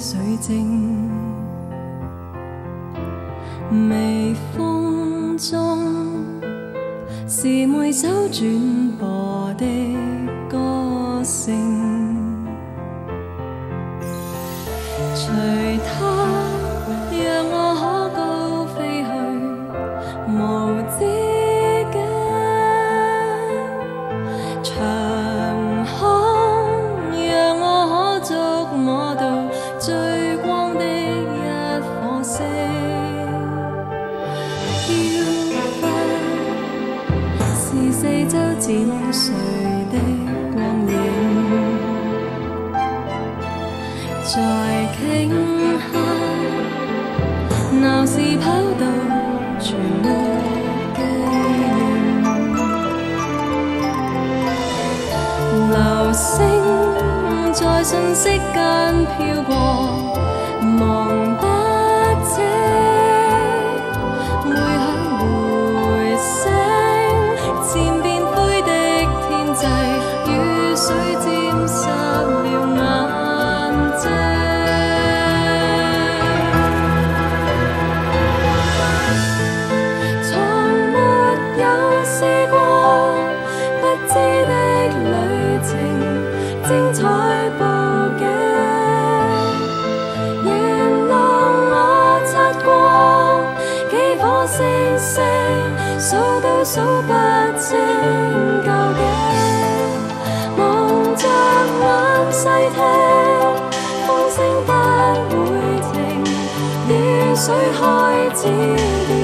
水晶，微风中是每首转播的歌声，随它让我可高飞去无止境，长空让我可触摸到最光的一颗星，飘忽是四周剪碎的光影，在頃刻闹市跑道全沒記認，流星在瞬息間飄過，望不清會響回聲，漸變灰的天際，雨水沾濕了眼睛。從沒有試過不知的旅程，精彩布景，沿路我擦過幾顆星星，數都數不清究竟，望着眼細聽，風聲不會停，雨水開始。